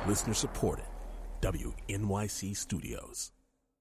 Listener supported. WNYC Studios.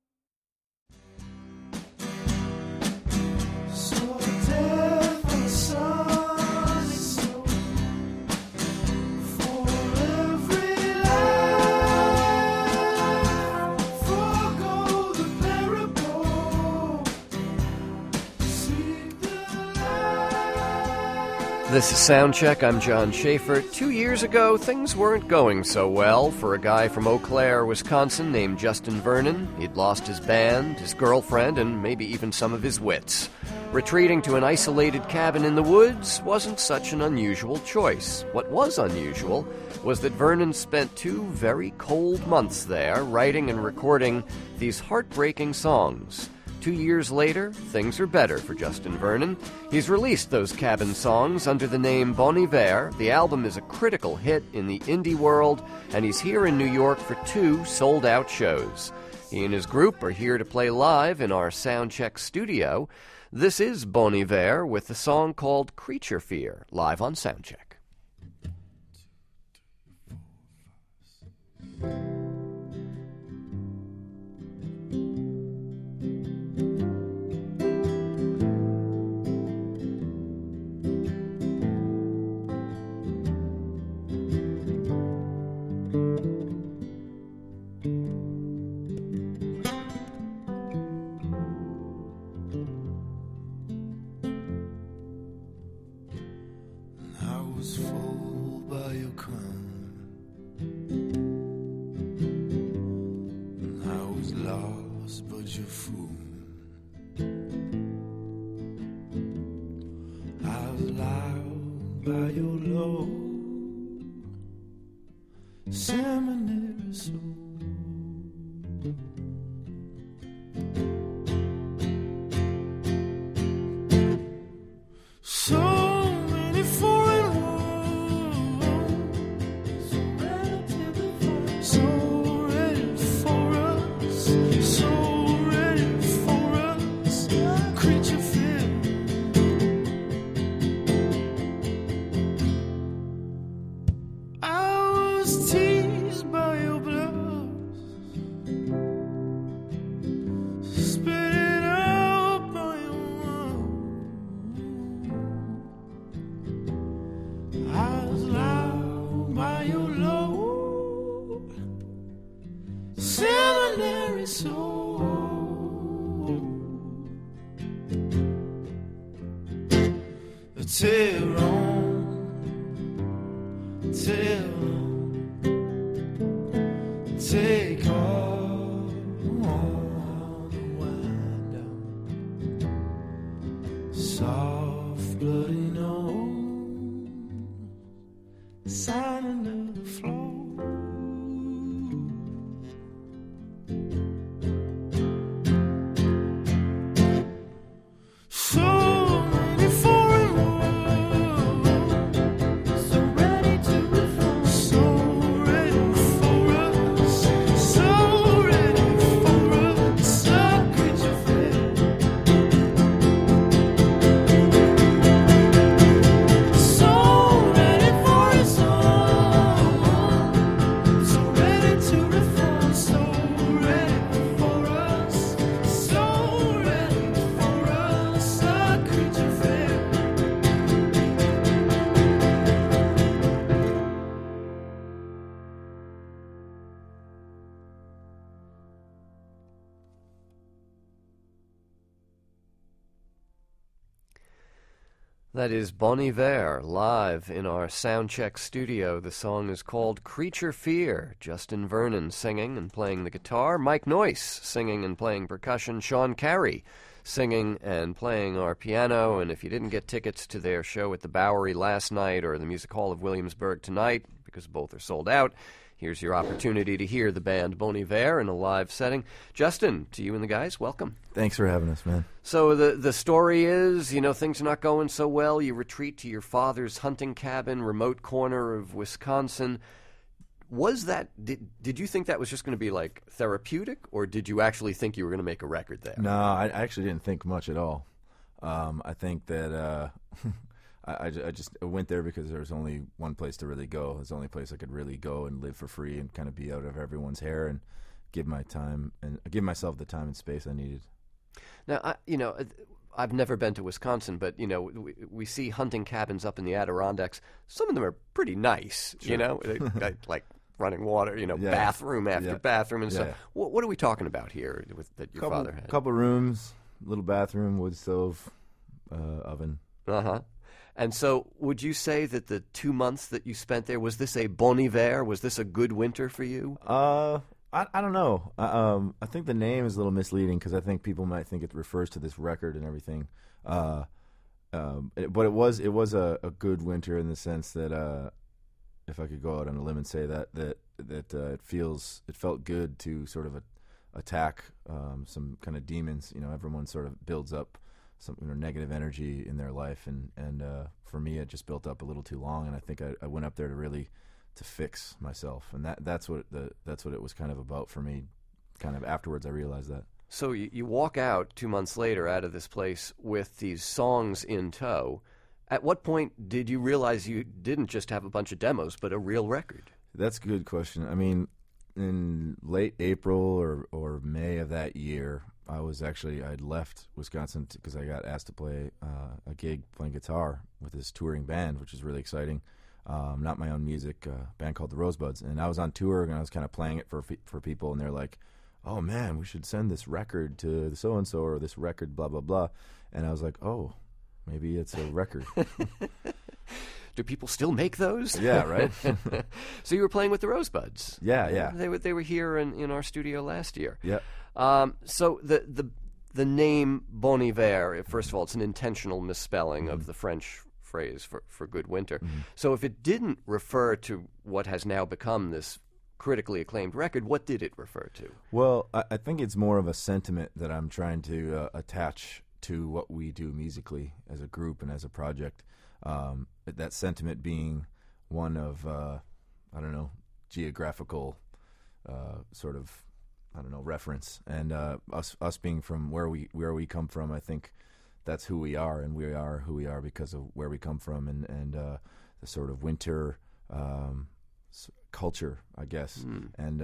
This is Soundcheck. I'm John Schaefer. 2 years ago, things weren't going so well for a guy from Eau Claire, Wisconsin named Justin Vernon. He'd lost his band, his girlfriend, and maybe even some of his wits. Retreating to an isolated cabin in the woods wasn't such an unusual choice. What was unusual was that Vernon spent 2 very cold months there writing and recording these heartbreaking songs. 2 years later, things are better for Justin Vernon. He's released those cabin songs under the name Bon Iver. The album is a critical hit in the indie world, and he's here in New York for 2 sold-out shows. He and his group are here to play live in our Soundcheck studio. This is Bon Iver with the song called Creature Fear, live on Soundcheck. That is Bon Iver, live in our Soundcheck studio. The song is called Creature Fear. Justin Vernon singing and playing the guitar. Mike Noyce singing and playing percussion. Sean Carey singing and playing our piano. And if you didn't get tickets to their show at the Bowery last night or the Music Hall of Williamsburg tonight, because both are sold out, here's your opportunity to hear the band Bon Iver in a live setting. Justin, to you and the guys, welcome. Thanks for having us, man. So the story is, things are not going so well. You retreat to your father's hunting cabin, remote corner of Wisconsin. Did you think that was just going to be like therapeutic, or did you actually think you were going to make a record there? No, I actually didn't think much at all. I think that I went there because there was only one place to really go. It was the only place I could really go and live for free and kind of be out of everyone's hair and give my time and give myself the time and space I needed. Now, I've never been to Wisconsin, but, we see hunting cabins up in the Adirondacks. Some of them are pretty nice, Sure. like running water, bathroom after bathroom and stuff. Yeah. What are we talking about here that your father had? Couple rooms, little bathroom, wood stove, oven. Uh-huh. And so would you say that the 2 months that you spent there, was this a bon hiver? Was this a good winter for you? I don't know. I think the name is a little misleading because I think people might think it refers to this record and everything. But it was a good winter in the sense that if I could go out on a limb and say that it felt good to sort of attack some kind of demons. Everyone sort of builds up some negative energy in their life, and for me, it just built up a little too long. And I think I went up there to fix myself, and that's what it was kind of about for me. Kind of afterwards, I realized that. So you walk out 2 months later out of this place with these songs in tow. At what point did you realize you didn't just have a bunch of demos, but a real record? That's a good question. I mean, in late April or May of that year, I'd left Wisconsin because I got asked to play a gig playing guitar with this touring band, which is really exciting. Not my own music, band called the Rosebuds, and I was on tour and I was kind of playing it for people, and they're like, "Oh man, we should send this record to the so and so or this record, blah blah blah," and I was like, "Oh, maybe it's a record." Do people still make those? Yeah, right. So you were playing with the Rosebuds. Yeah. They were here in our studio last year. Yeah. So the name Bon Hiver, first of all, it's an intentional misspelling of the French phrase for good winter. Mm-hmm. So if it didn't refer to what has now become this critically acclaimed record, what did it refer to? Well, I think it's more of a sentiment that I'm trying to attach to what we do musically as a group and as a project. That sentiment being one of, geographical sort of, reference. And us being from where we come from, I think that's who we are, and we are who we are because of where we come from and the sort of winter culture, I guess. And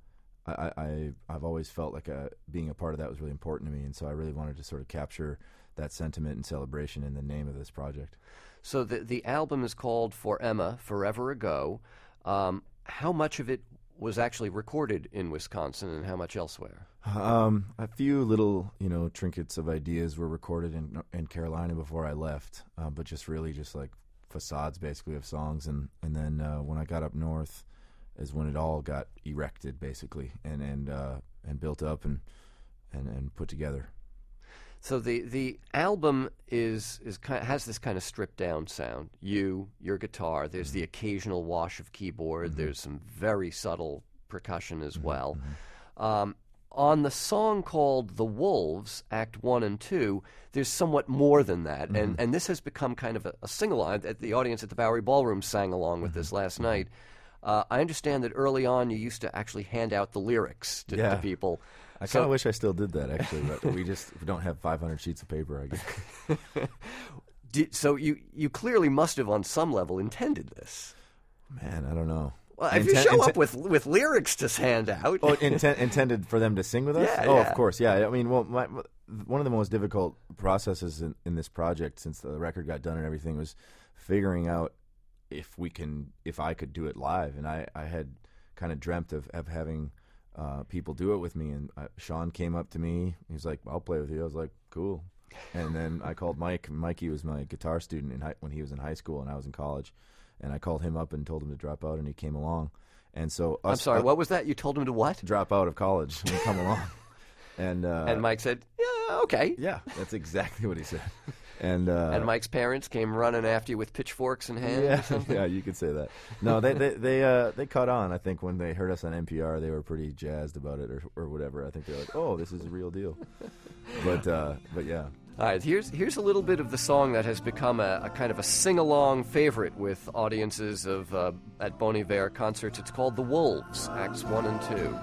I've always felt like being a part of that was really important to me, and so I really wanted to sort of capture that sentiment and celebration in the name of this project. So the album is called For Emma, Forever Ago. How much of it was actually recorded in Wisconsin and how much elsewhere? A few little, trinkets of ideas were recorded in Carolina before I left, but just like facades basically of songs. And then when I got up north is when it all got erected basically and built up and put together. So the album has this kind of stripped down sound. Your guitar. There's the occasional wash of keyboard. There's some very subtle percussion as well. On the song called "The Wolves," Act 1 and 2, there's somewhat more than that, and this has become kind of a sing-along. The audience at the Bowery Ballroom sang along with this last night. I understand that early on you used to actually hand out the lyrics to people. I kind of wish I still did that, actually, but we don't have 500 sheets of paper, I guess. So you clearly must have, on some level, intended this. Man, I don't know. Well, if you show up with lyrics to hand out... Oh, intended for them to sing with us? Yeah, oh, yeah. Of course, yeah. I mean, one of the most difficult processes in this project, since the record got done and everything, was figuring out if I could do it live. And I had kind of dreamt of having... people do it with me, and Sean came up to me. He was like, "I'll play with you." I was like, "Cool." And then I called Mike. Mikey was my guitar student when he was in high school and I was in college. And I called him up and told him to drop out, and he came along. And so I'm sorry, what was that? You told him to what? Drop out of college and come along. And Mike said, "Yeah, okay." Yeah, that's exactly what he said. And Mike's parents came running after you with pitchforks in hand. Yeah, or something? Yeah, you could say that. No, they caught on. I think when they heard us on NPR, they were pretty jazzed about it, or whatever. I think they're like, "Oh, this is a real deal." But yeah. All right, here's a little bit of the song that has become a kind of a sing-along favorite with audiences of at Bon Iver concerts. It's called "The Wolves," Acts 1 and 2.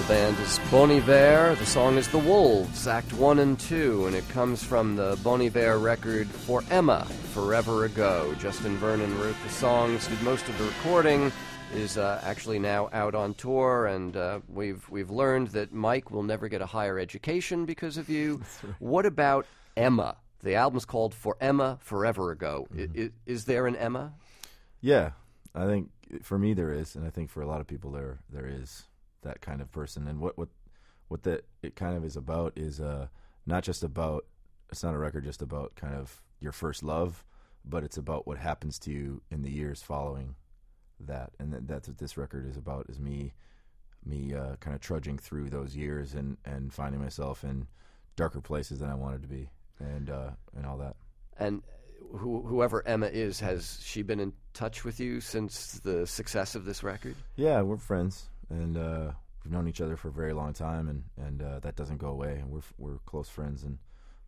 band is Bon Iver. The song is The Wolves, Act 1 and 2, and it comes from the Bon Iver record For Emma, Forever Ago. Justin Vernon wrote the songs, did most of the recording, is actually now out on tour, and we've learned that Mike will never get a higher education because of you. Right. What about Emma? The album's called For Emma, Forever Ago. Mm-hmm. Is there an Emma? Yeah, I think for me there is, and I think for a lot of people there is that kind of person. And what that it kind of is about is not just about, it's not a record just about kind of your first love, but it's about what happens to you in the years following that. And that's what this record is about, is me kind of trudging through those years and finding myself in darker places than I wanted to be, and all that. And whoever Emma is, has she been in touch with you since the success of this record? Yeah, we're friends, and we've known each other for a very long time, and that doesn't go away. And we're close friends, and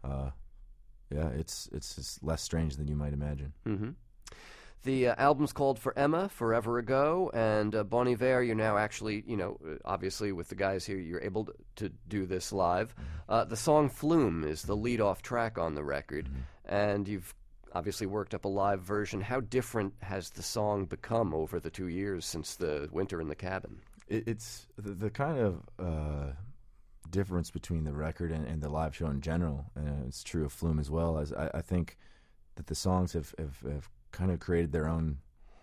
yeah, it's just less strange than you might imagine. Mm-hmm. The album's called For Emma, Forever Ago, and Bon Iver, you're now actually, obviously with the guys here, you're able to do this live. The song Flume is the lead-off track on the record, and you've obviously worked up a live version. How different has the song become over the 2 years since the Winter in the Cabin? It's the kind of difference between the record and the live show in general, and it's true of Flume as well. As I think that the songs have kind of created their own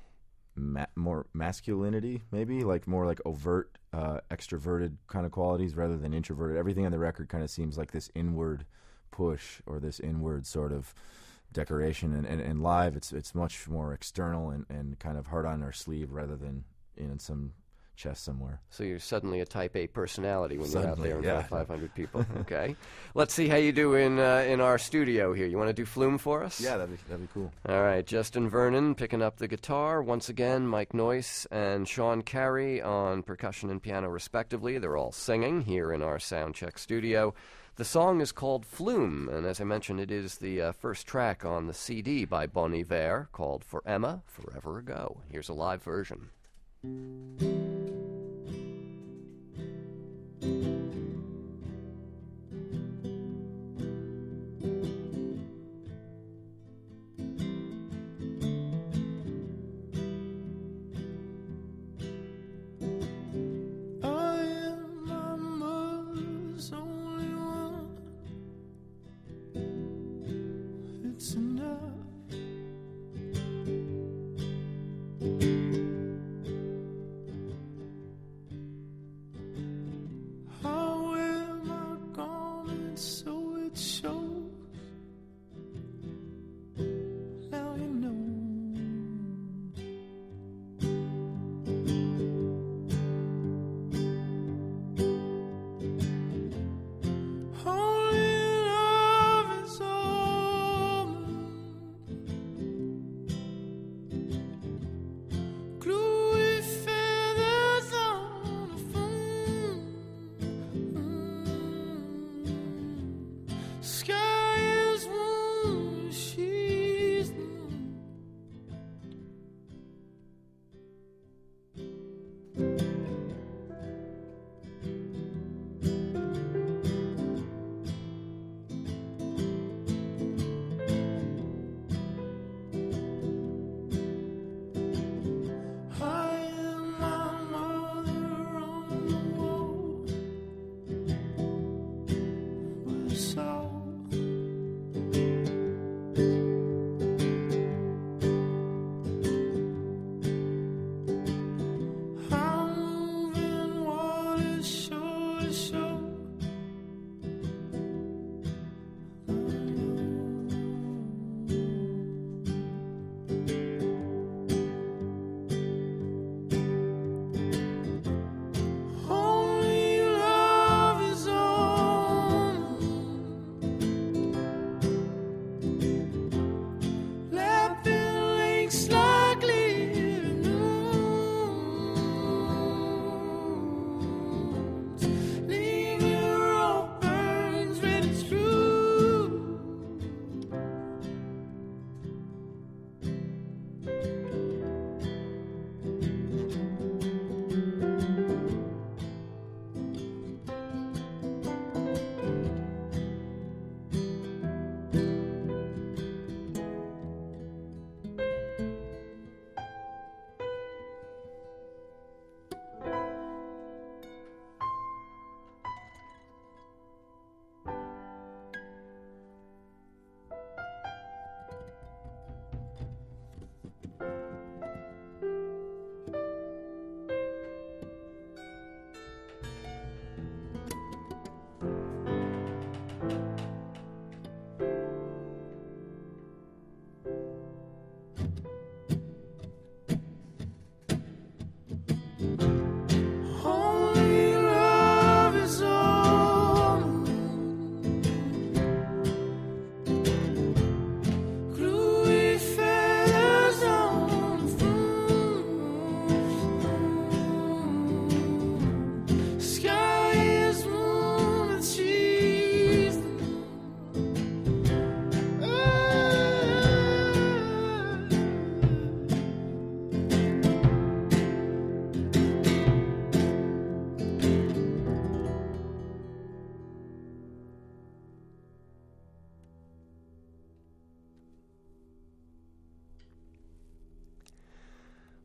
more masculinity, maybe, like more like overt, extroverted kind of qualities rather than introverted. Everything on the record kind of seems like this inward push or this inward sort of decoration, and live it's much more external and kind of hard on our sleeve rather than in some chest somewhere. So you're suddenly a type A personality when you're out there in front of 500 people. Okay. Let's see how you do in our studio here. You want to do Flume for us? Yeah, that'd be cool. All right. Justin Vernon picking up the guitar. Once again, Mike Noyce and Sean Carey on percussion and piano respectively. They're all singing here in our Soundcheck studio. The song is called Flume, and as I mentioned, it is the first track on the CD by Bon Iver called For Emma, Forever Ago. Here's a live version.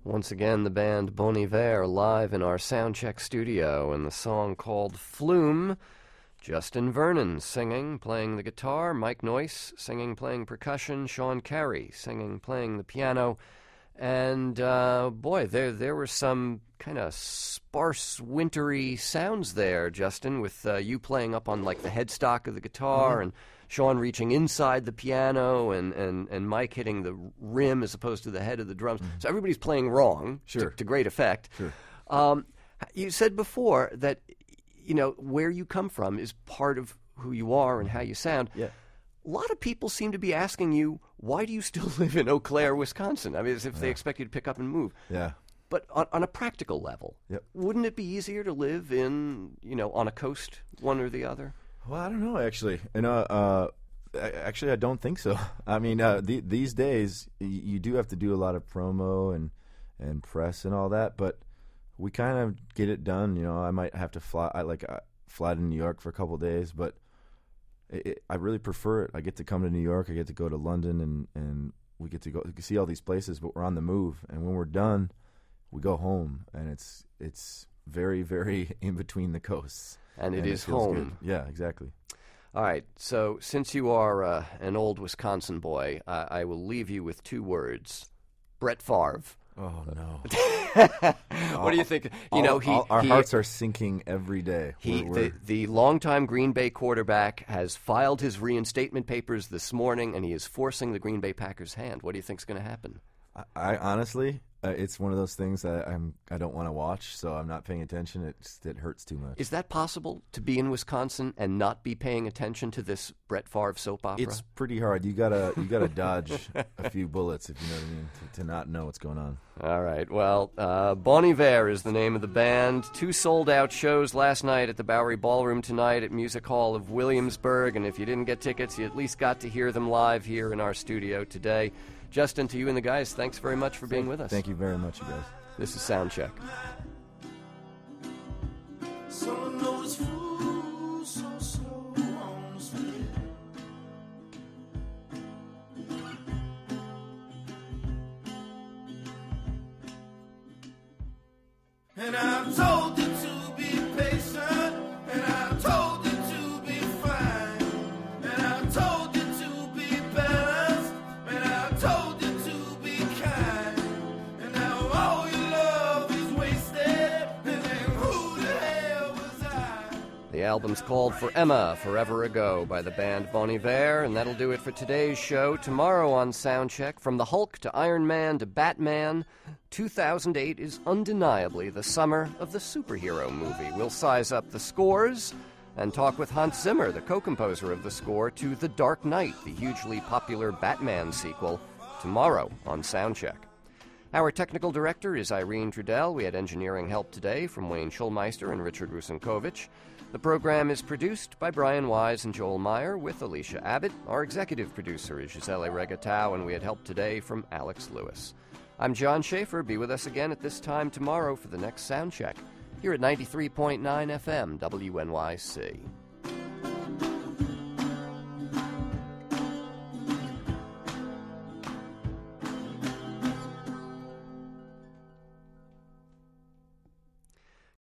Once again, the band Bon Iver live in our Soundcheck studio, and the song called Flume. Justin Vernon singing, playing the guitar, Mike Noyce singing, playing percussion, Sean Carey singing, playing the piano. And, boy, there were some kind of sparse, wintry sounds there, Justin, with you playing up on, like, the headstock of the guitar, and Sean reaching inside the piano, and Mike hitting the rim as opposed to the head of the drums. So everybody's playing wrong, Sure. to great effect. Sure. You said before that, you know, where you come from is part of who you are and how you sound. Yeah. A lot of people seem to be asking you, why do you still live in Eau Claire, Wisconsin? I mean, as if they expect you to pick up and move. Yeah. But on a practical level, Yep. wouldn't it be easier to live in, you know, on a coast, one or the other? Well, I don't know, actually. Actually, I don't think so. I mean, these days, you do have to do a lot of promo and press and all that, but we kind of get it done. You know, I might have to fly to New York for a couple of days, but I really prefer it. I get to come to New York. I get to go to London, and we get to go see all these places, but we're on the move. And when we're done, we go home, and it's very, very in between the coasts. And it is feels home. good. Yeah, exactly. All right, so since you are an old Wisconsin boy, I will leave you with two words. Brett Favre. Oh, no. What do you think? You know, our hearts are sinking every day. The longtime Green Bay quarterback has filed his reinstatement papers this morning, and he is forcing the Green Bay Packers' hand. What do you think is going to happen? I honestly, it's one of those things that I don't want to watch, so I'm not paying attention. It hurts too much. Is that possible, to be in Wisconsin and not be paying attention to this Brett Favre soap opera? It's pretty hard. You gotta dodge a few bullets, if you know what I mean, to not know what's going on. All right. Well, Bon Iver is the name of the band. 2 sold-out shows last night at the Bowery Ballroom, tonight at Music Hall of Williamsburg. And if you didn't get tickets, you at least got to hear them live here in our studio today. Justin, to you and the guys, thanks very much for being with us. Thank you very much, you guys. This is Soundcheck. And I've told you to be patient, and I've told you to be fine, and I've told you to be balanced, and I've told you to be kind, and now all your love is wasted, and then who the hell was I? The album's called For Emma, Forever Ago by the band Bon Iver, and that'll do it for today's show. Tomorrow on Soundcheck, from the Hulk to Iron Man to Batman, 2008 is undeniably the summer of the superhero movie. We'll size up the scores and talk with Hans Zimmer, the co-composer of the score to The Dark Knight, the hugely popular Batman sequel, tomorrow on Soundcheck. Our technical director is Irene Trudell. We had engineering help today from Wayne Schulmeister and Richard Rusinkovich. The program is produced by Brian Wise and Joel Meyer with Alicia Abbott. Our executive producer is Gisele Regatau, and we had help today from Alex Lewis. I'm John Schaefer. Be with us again at this time tomorrow for the next Soundcheck here at 93.9 FM WNYC.